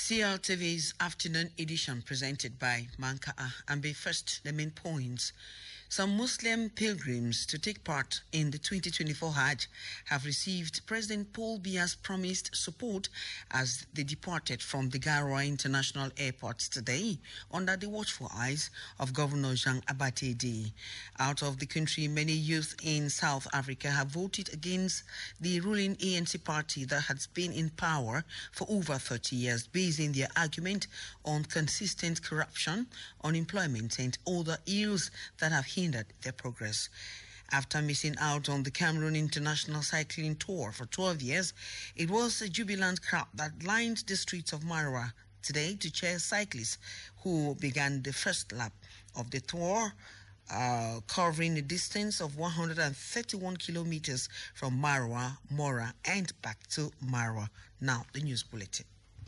CRTV's afternoon edition presented by Manka'a. And be first, the main points. Some Muslim pilgrims to take part in the 2024 Hajj have received President Paul Biya's promised support as they departed from the Garoua International Airport today under the watchful eyes of Governor Jean Abatedi. Out of the country, many youth in South Africa have voted against the ruling ANC party that has been in power for over 30 years, basing their argument on consistent corruption, unemployment, and other ills that have hindered their progress. After missing out on the Cameroon International Cycling Tour for 12 years, it was a jubilant crowd that lined the streets of Maroua today to cheer cyclists who began the first lap of the tour, covering a distance of 131 kilometers from Maroua, Mora, and back to Maroua. Now, the news bulletin.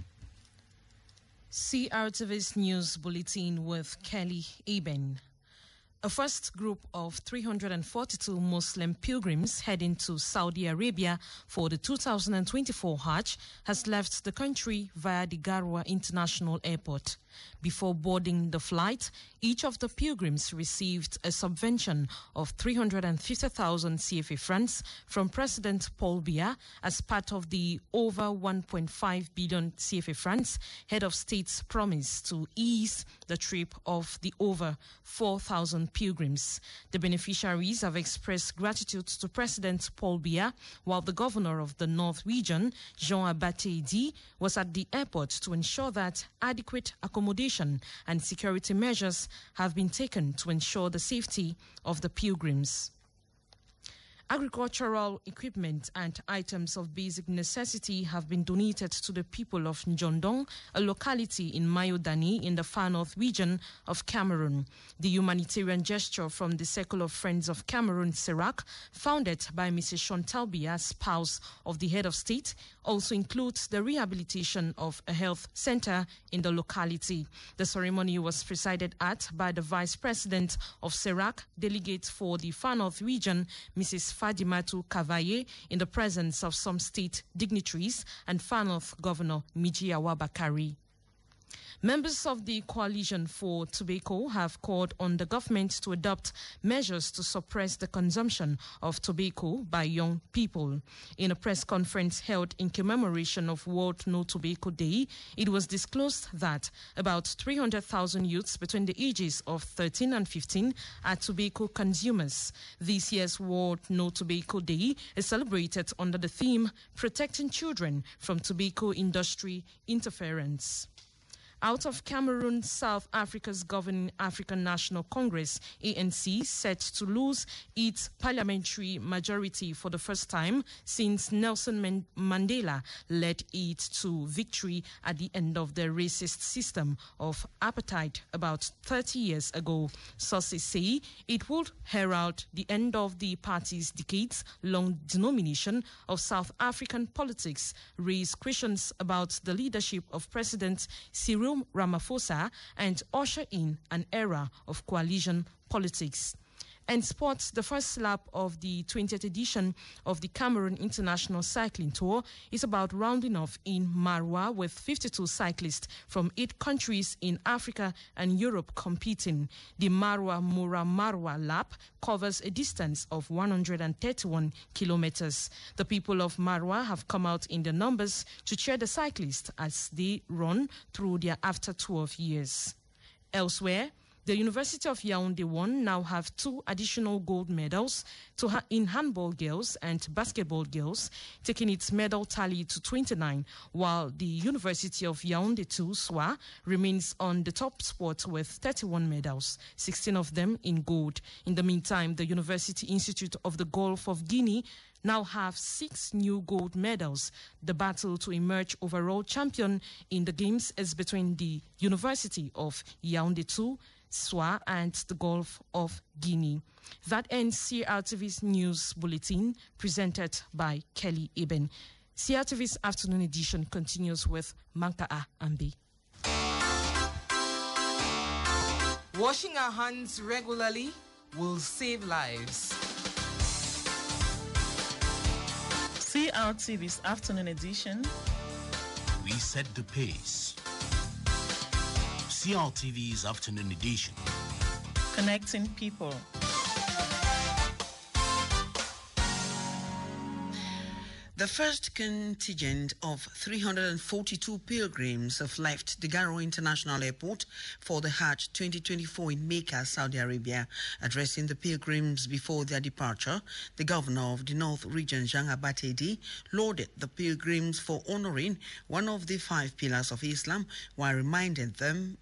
CRTV's news bulletin with Kelly Eben. A first group of 342 Muslim pilgrims heading to Saudi Arabia for the 2024 Hajj has left the country via the Garoua International Airport. Before boarding the flight, each of the pilgrims received a subvention of 350,000 CFA francs from President Paul Biya as part of the over 1.5 billion CFA francs head of state's promise to ease the trip of the over 4,000 pilgrims. The beneficiaries have expressed gratitude to President Paul Biya, while the governor of the North Region, Jean Abatedi, was at the airport to ensure that adequate accommodation and security measures have been taken to ensure the safety of the pilgrims. Agricultural equipment and items of basic necessity have been donated to the people of Njondong, a locality in Mayodani in the far north region of Cameroon. The humanitarian gesture from the Circle of Friends of Cameroon, CERAC, founded by Mrs. Chantal Biya, spouse of the head of state, also includes the rehabilitation of a health center in the locality. The ceremony was presided at by the Vice President of CERAC, delegate for the far north region, Mrs. Fadimatu Kavaye, in the presence of some state dignitaries and Far North Governor Mijiawa Bakari. Members of the Coalition for Tobacco have called on the government to adopt measures to suppress the consumption of tobacco by young people. In a press conference held in commemoration of World No Tobacco Day, it was disclosed that about 300,000 youths between the ages of 13 and 15 are tobacco consumers. This year's World No Tobacco Day is celebrated under the theme Protecting Children from Tobacco Industry Interference. Out of Cameroon, South Africa's governing African National Congress, ANC, set to lose its parliamentary majority for the first time since Nelson Mandela led it to victory at the end of the racist system of apartheid about 30 years ago. Sources say it would herald the end of the party's decades-long domination of South African politics, raise questions about the leadership of President Cyril Ramaphosa, and usher in an era of coalition politics. And sports, the first lap of the 20th edition of the Cameroon International Cycling Tour is about rounding off in Maroua with 52 cyclists from 8 countries in Africa and Europe competing. The Maroua lap covers a distance of 131 kilometers. The people of Maroua have come out in their numbers to cheer the cyclists as they run through their after 12 years. Elsewhere, the University of Yaoundé now have 2 additional gold medals in handball girls and basketball girls, taking its medal tally to 29, while the University of Yaoundé SOA remains on the top spot with 31 medals, 16 of them in gold. In the meantime, the University Institute of the Gulf of Guinea now have 6 new gold medals. The battle to emerge overall champion in the games is between the University of Yaoundé SOA and the Gulf of Guinea. That ends CRTV's news bulletin presented by Kelly Eben. CRTV's afternoon edition continues with Manka'a Ambi. Washing our hands regularly will save lives. CRTV's afternoon edition. We set the pace. CRTV's Afternoon Edition. Connecting people. The first contingent of 342 pilgrims have left the Garo International Airport for the Hajj 2024 in Mecca, Saudi Arabia. Addressing the pilgrims before their departure, the governor of the North Region, Jean Abatedi, lauded the pilgrims for honoring one of the 5 pillars of Islam while reminding them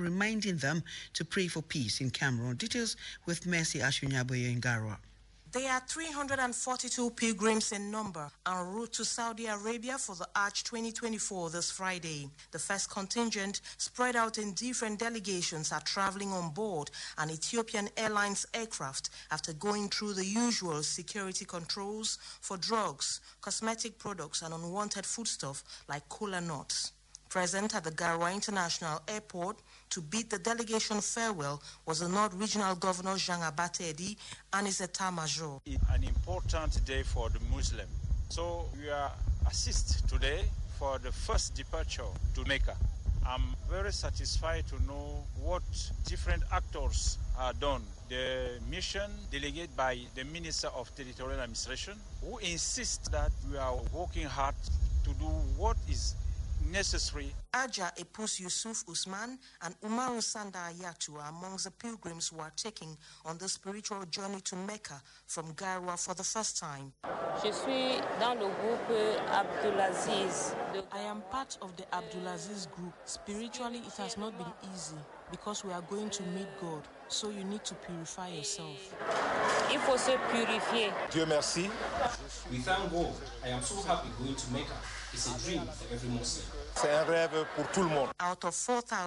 to pray for peace in Cameroon. Details with Mercy Ashunyaboye in Garwa. There are 342 pilgrims in number en route to Saudi Arabia for the Hajj 2024 this Friday. The first contingent, spread out in different delegations, are traveling on board an Ethiopian Airlines aircraft after going through the usual security controls for drugs, cosmetic products, and unwanted foodstuff like cola nuts. Present at the Garwa International Airport to bid the delegation farewell was the North Regional Governor Jean Abatedi and his État-Major. An important day for the Muslim. So we are assist today for the first departure to Mecca. I'm very satisfied to know what different actors are done. The mission delegated by the Minister of Territorial Administration, who insists that we are working hard to do what is necessary. Aja Epus Yusuf Usman and Umaru Sanda Ayatu are amongst the pilgrims who are taking on the spiritual journey to Mecca from Garwa for the first time. Je suis dans le groupe Abdulaziz. I am part of the Abdulaziz group. Spiritually, it has not been easy because we are going to meet God. So you need to purify yourself. Il faut se purifier. Dieu merci. We thank God. I am so happy going to Mecca. It's a dream for every Muslim. C'est un rêve pour tout le monde. Out of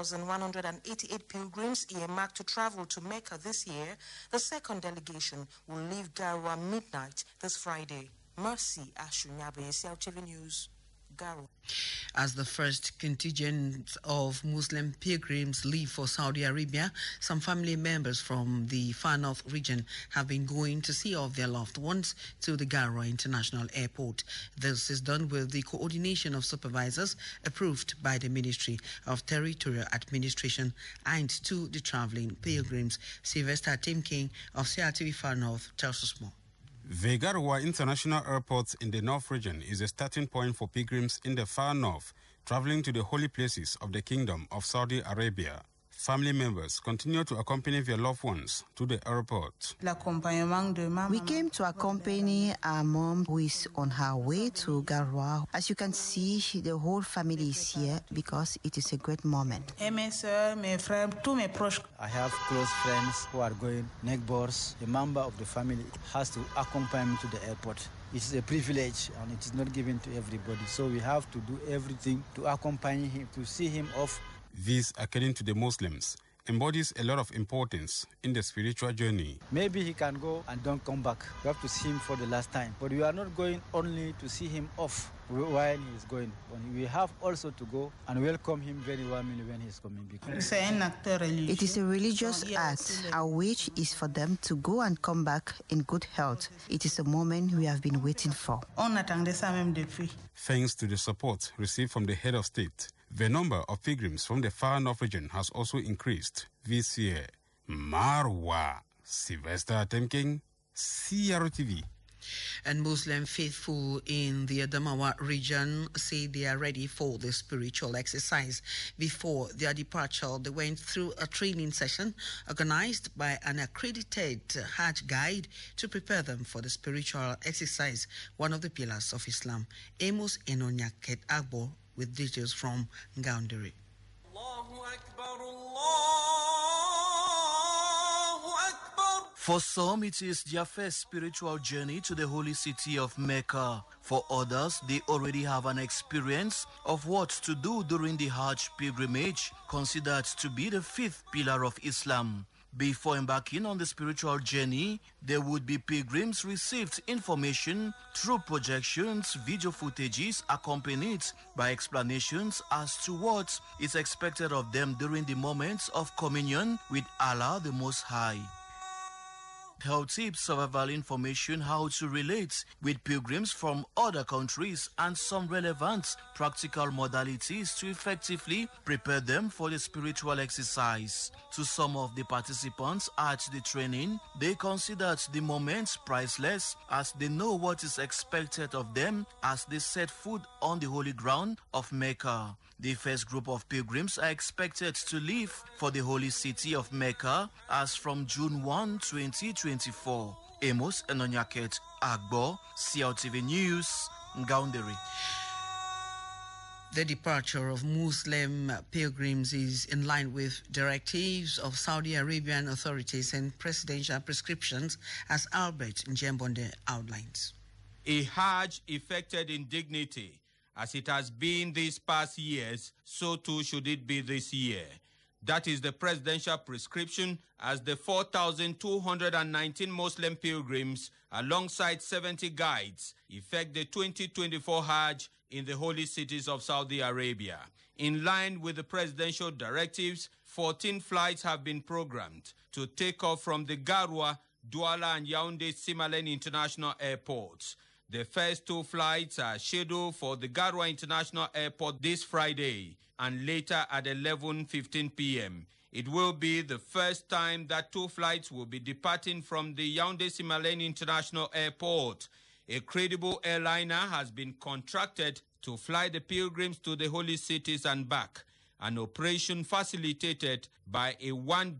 4,188 pilgrims earmarked to travel to Mecca this year, the second delegation will leave Garwa midnight this Friday. Mercy Ashunyabe, CLTV News, Garwa. As the first contingent of Muslim pilgrims leave for Saudi Arabia, some family members from the far north region have been going to see off their loved ones to the Garwa International Airport. This is done with the coordination of supervisors approved by the Ministry of Territorial Administration and to the traveling pilgrims. Sylvester Tim King of CRTV Far North tells us more. The Garwa International Airport in the North Region is a starting point for pilgrims in the far north, traveling to the holy places of the Kingdom of Saudi Arabia. Family members continue to accompany their loved ones to the airport. We came to accompany our mom who is on her way to Garwa. As you can see, the whole family is here because it is a great moment. I have close friends who are going. Neighbors, a member of the family has to accompany me to the airport. It's a privilege and it is not given to everybody. So we have to do everything to accompany him, to see him off. This, according to the Muslims, embodies a lot of importance in the spiritual journey. Maybe he can go and don't come back. We have to see him for the last time. But we are not going only to see him off while he is going. We have also to go and welcome him very warmly when he is coming back. It is a religious act. Our wish is for them to go and come back in good health. It is a moment we have been waiting for. Thanks to the support received from the head of state, the number of pilgrims from the far north region has also increased this year. Marwa, Sylvester Temking, CRTV. And Muslim faithful in the Adamawa region say they are ready for the spiritual exercise. Before their departure, they went through a training session organized by an accredited Hajj guide to prepare them for the spiritual exercise, one of the pillars of Islam. Amos Enonyaket Agbo with details from Ngaundiri. For some, it is their first spiritual journey to the holy city of Mecca. For others, they already have an experience of what to do during the Hajj pilgrimage, considered to be the 5th pillar of Islam. Before embarking on the spiritual journey, there would be pilgrims received information through projections, video footages accompanied by explanations as to what is expected of them during the moments of communion with Allah the Most High. health tips, survival information, how to relate with pilgrims from other countries, and some relevant practical modalities to effectively prepare them for the spiritual exercise. To some of the participants at the training, they considered the moment priceless as they know what is expected of them as they set foot on the holy ground of Mecca. The first group of pilgrims are expected to leave for the holy city of Mecca as from June 1, 2024. Amos Enonyaket Agbo, CLTV News, Ngaoundere. The departure of Muslim pilgrims is in line with directives of Saudi Arabian authorities and presidential prescriptions, as Albert Njembonde outlines. A Hajj effected in dignity. As it has been these past years, so too should it be this year. That is the presidential prescription as the 4,219 Muslim pilgrims, alongside 70 guides, effect the 2024 Hajj in the holy cities of Saudi Arabia. In line with the presidential directives, 14 flights have been programmed to take off from the Garwa, Douala and Yaoundé Simalène International Airports. The first two flights are scheduled for the Garwa International Airport this Friday and later at 11:15 p.m. It will be the first time that two flights will be departing from the Yaoundé Simalène International Airport. A credible airliner has been contracted to fly the pilgrims to the holy cities and back, an operation facilitated by a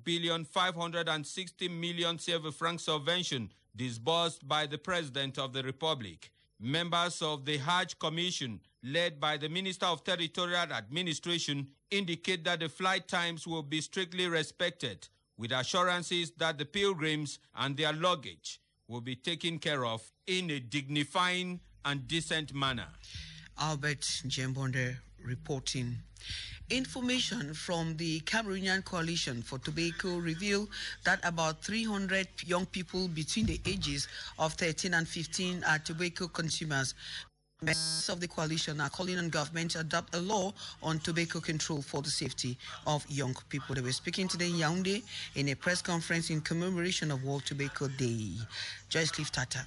1,560 million CFA franc subvention disbursed by the President of the Republic. Members of the Hajj Commission, led by the Minister of Territorial Administration, indicate that the flight times will be strictly respected, with assurances that the pilgrims and their luggage will be taken care of in a dignifying and decent manner. Albert Njembonde reporting. Information from the Cameroonian Coalition for Tobacco reveal that about 300 young people between the ages of 13 and 15 are tobacco consumers. Members of the coalition are calling on government to adopt a law on tobacco control for the safety of young people. They were speaking today in Yaoundé in a press conference in commemoration of World Tobacco Day. Joyce Cliff Tata.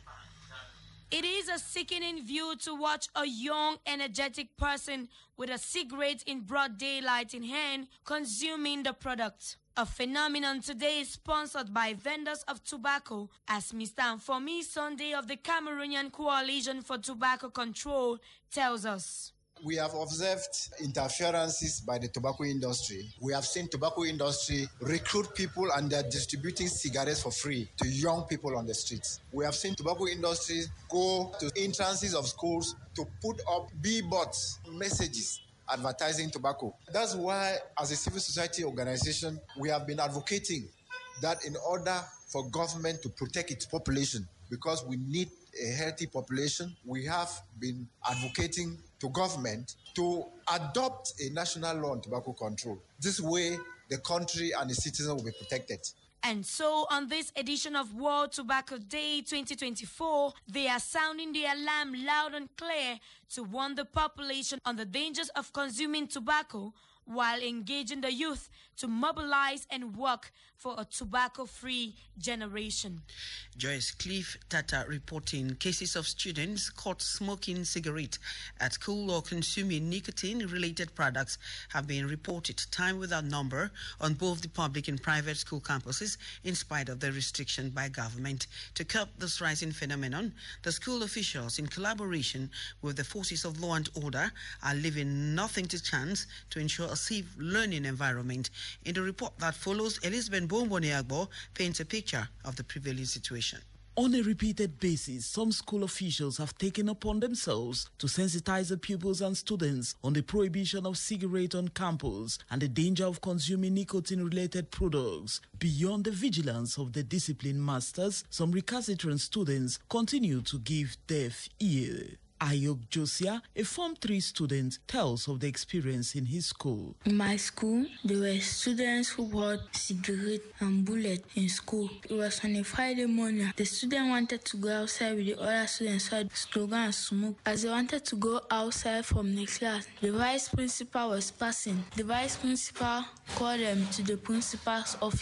It is a sickening view to watch a young, energetic person with a cigarette in broad daylight in hand consuming the product. A phenomenon today sponsored by vendors of tobacco, as Mr. Anfomi Sunday of the Cameroonian Coalition for Tobacco Control tells us. We have observed interferences by the tobacco industry. We have seen tobacco industry recruit people and they're distributing cigarettes for free to young people on the streets. We have seen tobacco industry go to entrances of schools to put up billboards, messages advertising tobacco. That's why, as a civil society organization, we have been advocating that in order for government to protect its population, because we need a healthy population, we have been advocating to government to adopt a national law on tobacco control. This way, the country and the citizens will be protected. And so, on this edition of World Tobacco Day 2024, they are sounding the alarm loud and clear to warn the population on the dangers of consuming tobacco, while engaging the youth to mobilize and work for a tobacco-free generation. Joyce Cliff Tata reporting. Cases of students caught smoking cigarette at school or consuming nicotine-related products have been reported time without number on both the public and private school campuses, in spite of the restriction by government. To curb this rising phenomenon, the school officials, in collaboration with the forces of law and order, are leaving nothing to chance to ensure a safe learning environment. In the report that follows, Elizabeth Bomboni-Agbo paints a picture of the prevailing situation. On a repeated basis, some school officials have taken upon themselves to sensitize the pupils and students on the prohibition of cigarette on campus and the danger of consuming nicotine-related products. Beyond the vigilance of the discipline masters, some recalcitrant students continue to give deaf ear. Ayub Josia, a Form 3 student, tells of the experience in his school. In my school, there were students who bought cigarettes and bullets in school. It was on a Friday morning. The student wanted to go outside with the other students so to go and smoke. As they wanted to go outside from the class, the vice principal was passing. The vice principal called them to the principal's office.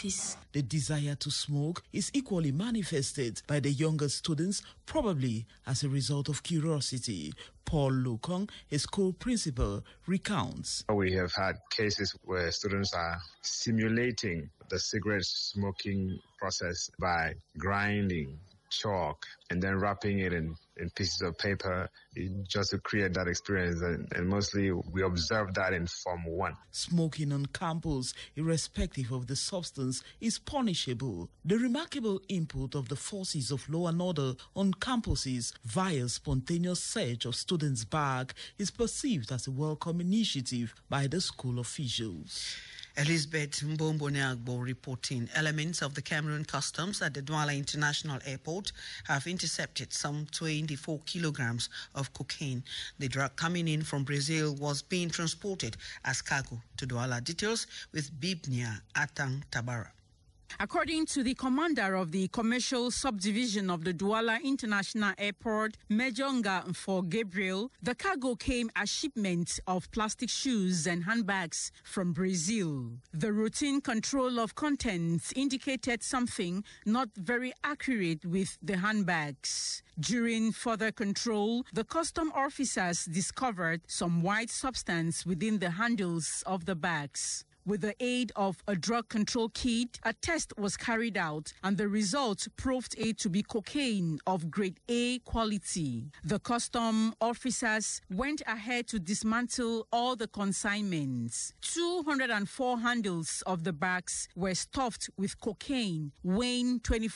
The desire to smoke is equally manifested by the younger students, probably as a result of curiosity. Paul Lukong, a school principal, recounts. We have had cases where students are simulating the cigarette smoking process by grinding chalk and then wrapping it in pieces of paper just to create that experience. And mostly we observe that in Form 1. Smoking on campus, irrespective of the substance, is punishable. The remarkable input of the forces of law and order on campuses via spontaneous search of students' bag is perceived as a welcome initiative by the school officials. Elizabeth Mbombo-Neagbo reporting elements of the Cameroon Customs at the Douala International Airport have intercepted some 24 kilograms of cocaine. The drug coming in from Brazil was being transported as cargo to Douala. Details with Bibnia Atang Tabara. According to the commander of the commercial subdivision of the Douala International Airport, Major Mfor Gabriel, the cargo came as shipment of plastic shoes and handbags from Brazil. The routine control of contents indicated something not very accurate with the handbags. During further control, the custom officers discovered some white substance within the handles of the bags. With the aid of a drug control kit, a test was carried out and the result proved it to be cocaine of grade A quality. The custom officers went ahead to dismantle all the consignments. 204 handles of the bags were stuffed with cocaine weighing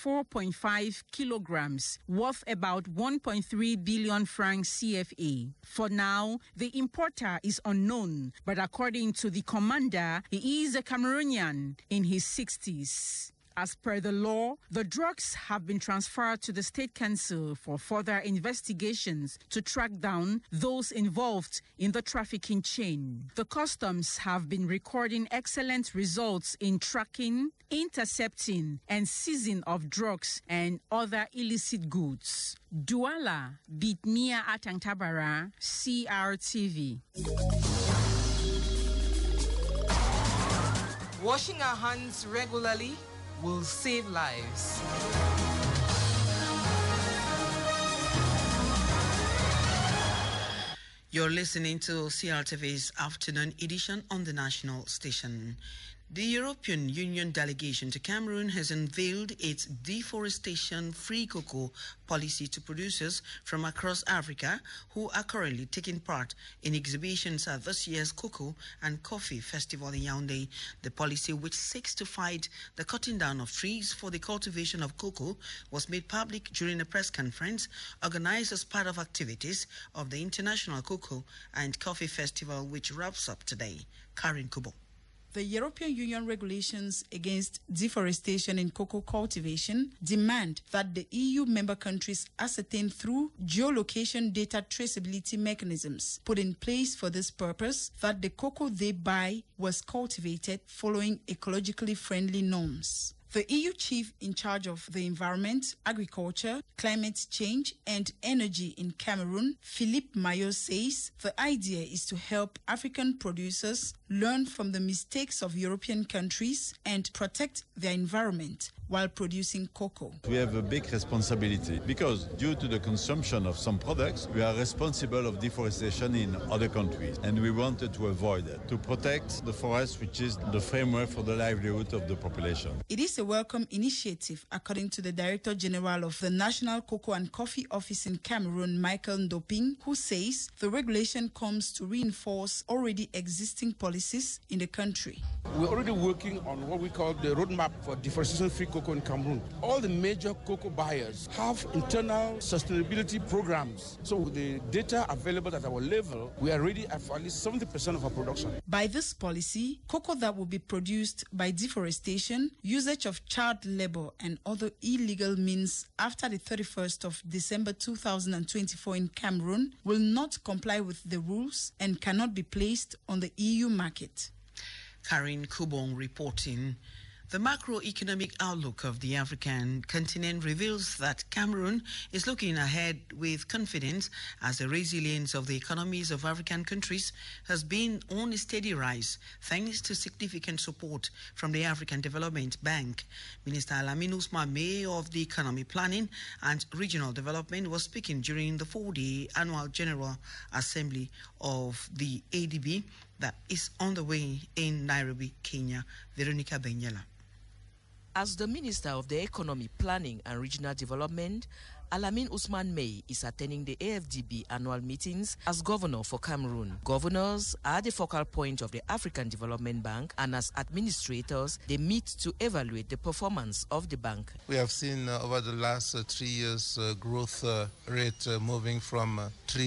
24.5 kilograms, worth about 1.3 billion francs CFA. For now, the importer is unknown, but according to the commander, he is a Cameroonian in his 60s. As per the law, the drugs have been transferred to the State Council for further investigations to track down those involved in the trafficking chain. The customs have been recording excellent results in tracking, intercepting, and seizing of drugs and other illicit goods. Douala, Bitmia Atangtabara, CRTV. Washing our hands regularly will save lives. You're listening to CRTV's afternoon edition on the national station. The European Union delegation to Cameroon has unveiled its deforestation-free cocoa policy to producers from across Africa who are currently taking part in exhibitions at this year's Cocoa and Coffee Festival in Yaoundé. The policy, which seeks to fight the cutting down of trees for the cultivation of cocoa, was made public during a press conference organized as part of activities of the International Cocoa and Coffee Festival, which wraps up today. Karin Kubo. The European Union regulations against deforestation in cocoa cultivation demand that the EU member countries ascertain through geolocation data traceability mechanisms put in place for this purpose that the cocoa they buy was cultivated following ecologically friendly norms. The EU chief in charge of the environment, agriculture, climate change, and energy in Cameroon, Philippe Maillot, says the idea is to help African producers learn from the mistakes of European countries and protect their environment while producing cocoa. We have a big responsibility because due to the consumption of some products, we are responsible of deforestation in other countries, and we wanted to avoid it, to protect the forest, which is the framework for the livelihood of the population. It is a welcome initiative, according to the Director General of the National Cocoa and Coffee Office in Cameroon, Michael Ndoping, who says the regulation comes to reinforce already existing policies in the country. We're already working on what we call the roadmap for deforestation-free cocoa in Cameroon. All the major cocoa buyers have internal sustainability programs. So with the data available at our level, we are ready at least 70% of our production. By this policy, cocoa that will be produced by deforestation, usage of child labor and other illegal means after the 31st of December 2024 in Cameroon will not comply with the rules and cannot be placed on the EU market. Karin Kubong reporting. The macroeconomic outlook of the African continent reveals that Cameroon is looking ahead with confidence as the resilience of the economies of African countries has been on a steady rise thanks to significant support from the African Development Bank. Minister Alamin Ousmane Mey of the Economy Planning and Regional Development was speaking during the 4-day annual General Assembly of the ADB that is on the way in Nairobi, Kenya. Veronica Benyela. As the Minister of the Economy, Planning and Regional Development, Alamin Ousmane Mey is attending the AFDB annual meetings as governor for Cameroon. Governors are the focal point of the African Development Bank, and as administrators, they meet to evaluate the performance of the bank. We have seen over the last 3 years growth rate moving from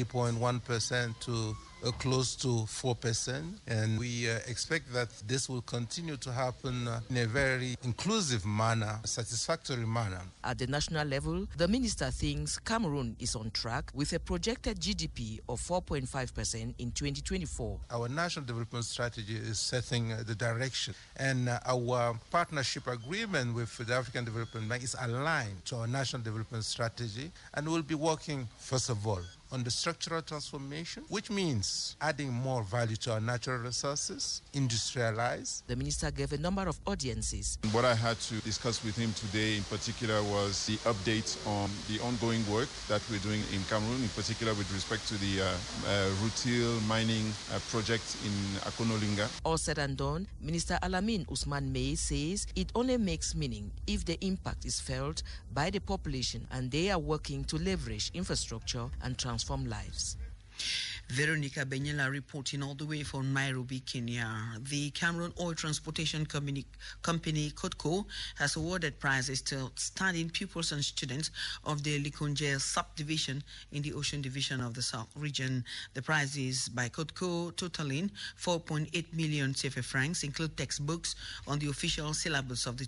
3.1% to close to 4%, and we expect that this will continue to happen in a very inclusive manner, satisfactory manner. At the national level, the minister thinks Cameroon is on track with a projected GDP of 4.5% in 2024. Our national development strategy is setting the direction, and our partnership agreement with the African Development Bank is aligned to our national development strategy, and we'll be working, first of all, on the structural transformation, which means adding more value to our natural resources, industrialize. The minister gave a number of audiences. What I had to discuss with him today in particular was the update on the ongoing work that we're doing in Cameroon, in particular with respect to the rutile mining project in Akonolinga. All said and done, Minister Alamin Ousmane Mey says it only makes meaning if the impact is felt by the population and they are working to leverage infrastructure and transform lives. Veronica Benyela reporting all the way from Nairobi, Kenya. The Cameroon Oil Transportation Company CODCO has awarded prizes to outstanding pupils and students of the Likonje subdivision in the Ocean Division of the South region. The prizes by CODCO totaling 4.8 million CFA francs include textbooks on the official syllabus of the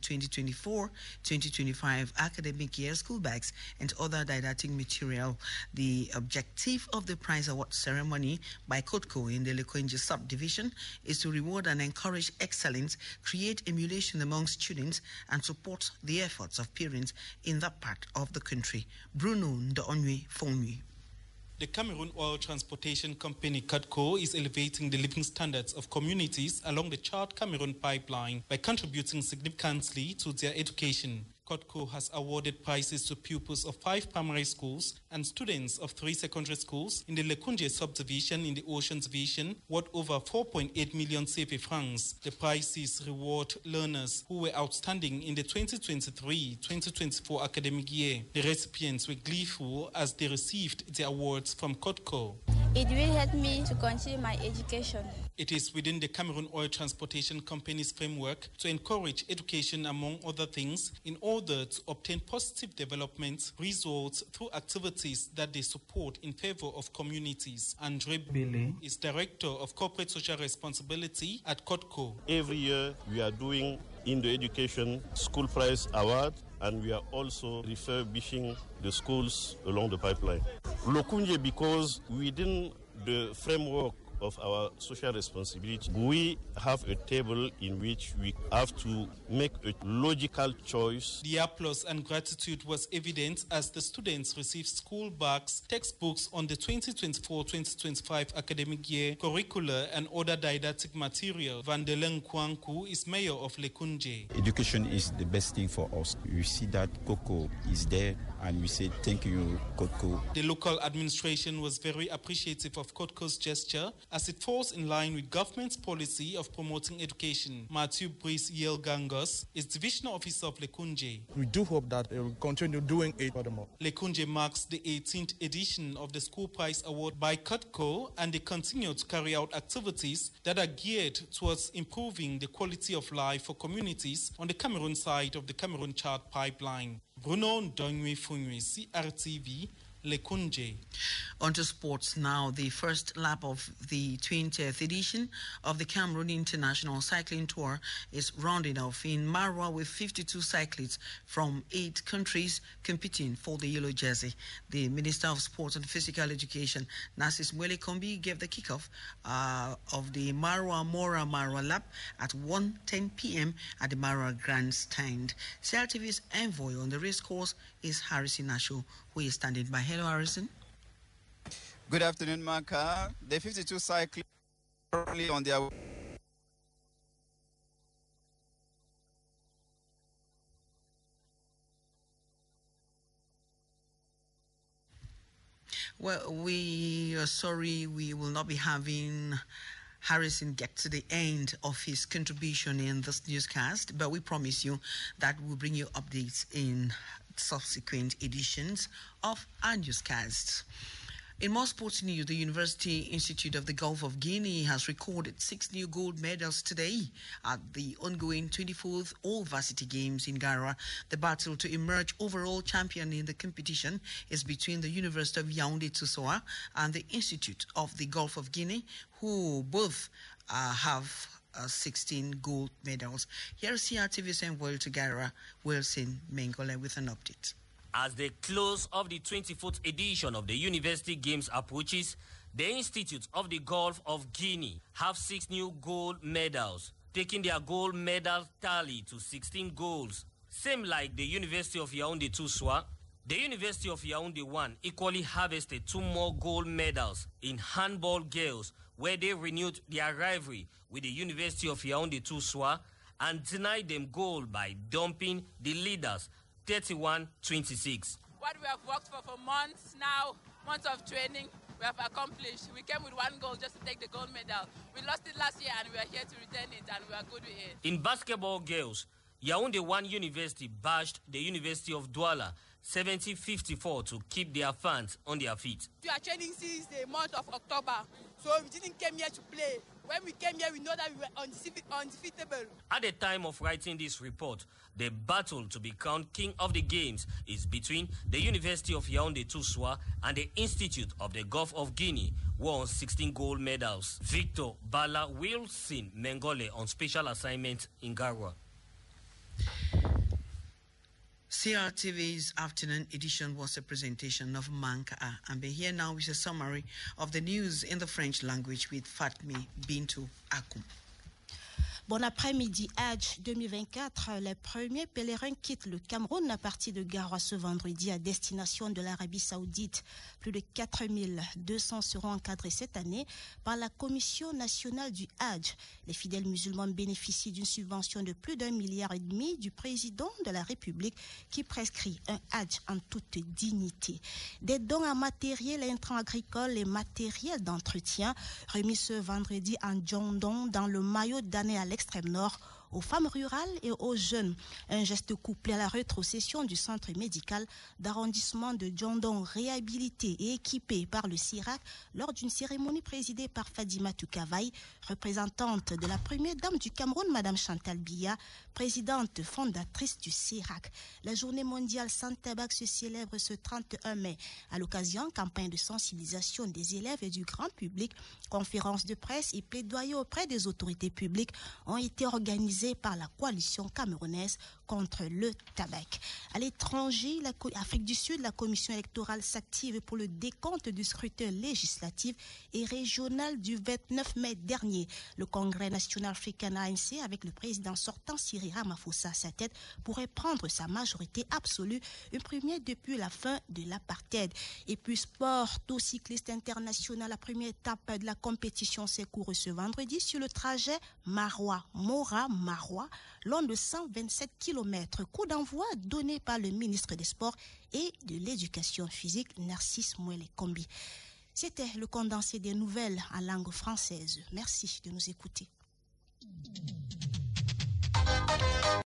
2024-2025 academic year, school bags, and other didactic material. The objective of the prize award ceremony by CODCO in the Likonje subdivision is to reward and encourage excellence, create emulation among students, and support the efforts of parents in that part of the country. Bruno Ndonwe Fonwi. The Cameroon Oil Transportation Company CODCO is elevating the living standards of communities along the Chad-Cameroon pipeline by contributing significantly to their education. CODCO has awarded prizes to pupils of 5 primary schools and students of 3 secondary schools in the Likonje subdivision in the Ocean Division, worth over 4.8 million CFA francs. The prizes reward learners who were outstanding in the 2023-2024 academic year. The recipients were gleeful as they received the awards from CODCO. It will help me to continue my education. It is within the Cameroon Oil Transportation Company's framework to encourage education, among other things, in order to obtain positive development results through activities that they support in favor of communities. Andre Bele is Director of Corporate Social Responsibility at CODCO. Every year we are doing in the Education School Prize Award, and we are also refurbishing the schools along the pipeline. Likonje, because within the framework of our social responsibility, we have a table in which we have to make a logical choice. The applause and gratitude was evident as the students received school bags, textbooks on the 2024-2025 academic year, curricula and other didactic material. Vandeleng Kwanku is mayor of Likonje. Education is the best thing for us. We see that CODCO is there and we say thank you, CODCO. The local administration was very appreciative of CODCO's gesture as it falls in line with government's policy of promoting education. Matthew Brice Yelgangos is Divisional Officer of Likonje. We do hope that they will continue doing it furthermore. Likonje marks the 18th edition of the School Prize Award by CODCO, and they continue to carry out activities that are geared towards improving the quality of life for communities on the Cameroon side of the Cameroon-Chad pipeline. Bruno Ndonwe Funwe, CRTV, Lekunje. On to sports now. The first lap of the 20th edition of the Cameroon International Cycling Tour is rounding off in Marwa with 52 cyclists from 8 countries competing for the yellow jersey. The Minister of Sports and Physical Education, Narcisse Mwele Kombi, gave the kickoff of the Marwa lap at 1:10 p.m. at the Marwa Grandstand. CRTV's envoy on the race course is Harrison Asho, who is standing by. Hello, Harrison. Good afternoon, Marka. The 52 cyclists are currently on their way. Well, we are sorry we will not be having Harrison get to the end of his contribution in this newscast, but we promise you that we'll bring you updates in subsequent editions of our newscasts. In more sports news, the University Institute of the Gulf of Guinea has recorded 6 new gold medals today at the ongoing 24th All-Varsity Games in Gara. The battle to emerge overall champion in the competition is between the University of Yaoundé-Toussoura and the Institute of the Gulf of Guinea, who both have 16 gold medals. Here's CRTV's envoy to Gara, Wilson Mengole, with an update. As the close of the 24th edition of the University Games approaches, the Institute of the Gulf of Guinea have 6 new gold medals, taking their gold medal tally to 16 golds. Same like the University of Yaoundé-Toussoura, the University of Yaoundé 1 equally harvested 2 more gold medals in handball girls, where they renewed their rivalry with the University of Yaoundé-Toussoura and denied them gold by dumping the leaders 31-26. What we have worked for months now, months of training, we have accomplished. We came with 1 goal just to take the gold medal. We lost it last year and we are here to return it, and we are good with it. In basketball girls, Yaoundé 1 University bashed the University of Douala 70-54 to keep their fans on their feet. We are training since the month of October, so we didn't come here to play. When we came here, we know that we were undefeatable. At the time of writing this report, the battle to be crowned king of the games is between the University of Yaoundé-Toussoura and the Institute of the Gulf of Guinea, who won 16 gold medals. Victor Bala Wilson Mengole on special assignment in Garwa. CRTV's afternoon edition was a presentation of Manka. And here now is a summary of the news in the French language with Fatmi Bintou Akoum. Bon après-midi, Hajj 2024. Les premiers pèlerins quittent le Cameroun à partir de Garoua ce vendredi à destination de l'Arabie Saoudite. Plus de 4200 seront encadrés cette année par la Commission nationale du Hajj. Les fidèles musulmans bénéficient d'une subvention de plus d'1,5 milliard du président de la République qui prescrit un Hajj en toute dignité. Des dons en matériel et intrants agricoles et matériel d'entretien remis ce vendredi en Djondon dans le maillot d'année à l'extrême nord aux femmes rurales et aux jeunes. Un geste couplé à la rétrocession du centre médical d'arrondissement de Djondon, réhabilité et équipé par le CIRAC lors d'une cérémonie présidée par Fadima Toukavaï, représentante de la première dame du Cameroun, Madame Chantal Biya, présidente fondatrice du CIRAC. La journée mondiale sans tabac se célèbre ce 31 mai. À l'occasion, campagne de sensibilisation des élèves et du grand public, conférences de presse et plaidoyer auprès des autorités publiques ont été organisées par la coalition camerounaise contre le tabac. À l'étranger, Afrique du Sud, la commission électorale s'active pour le décompte du scrutin législatif et régional du 29 mai dernier. Le Congrès national africain ANC, avec le président sortant Cyril Ramaphosa à sa tête, pourrait prendre sa majorité absolue, une première depuis la fin de l'apartheid. Et puis sport, tout cycliste international, la première étape de la compétition s'est courue ce vendredi sur le trajet Marois-Mora, long de 127 km. Coup d'envoi donné par le ministre des Sports et de l'Éducation physique, Narcisse Mwele Kombi. C'était le condensé des nouvelles en langue française. Merci de nous écouter.